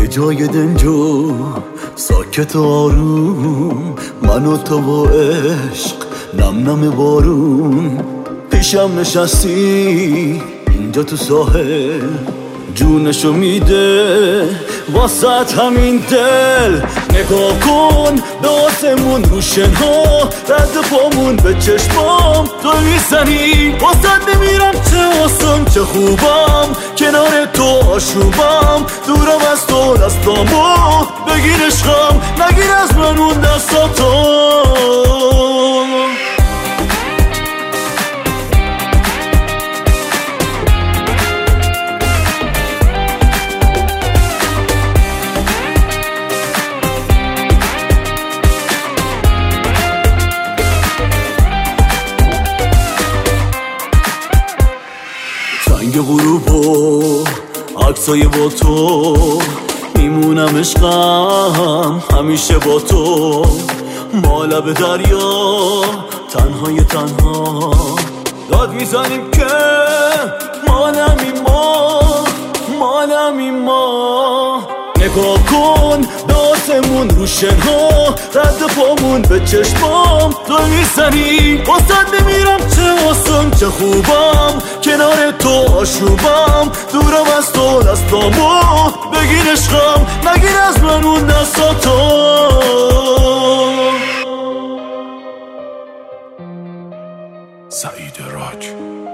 یه جای دنجو ساکت و آروم، من و تو و عشق نم نم بارون. پیشم نشستی اینجا تو ساحل، جونشو میده واسه همین دل. نگاه کن به آسمون رو شنها، رد پامون به چشمام تو میزنی. واسه نمیرم چه آسم چه خوبم، کنار تو آشوبم. دورم از تو دستامو بگیر عشقم، نگیر از من اون دستاتو. رنگ غروب و عکسای با تو، میمونم عشقم همیشه با تو. ما لب دریا تنهای تنها، داد میزنیم که مالمی ما. نگاه کن به آسمون رو شنها، رد پامون به چشمام تو میزنی. واسه نمیرم چه آسم چه خوبم، کنار تو آشوبم. دورم از تو دستامو بگیر عشقم، نگیر از من اون دستاتو. سعید راج.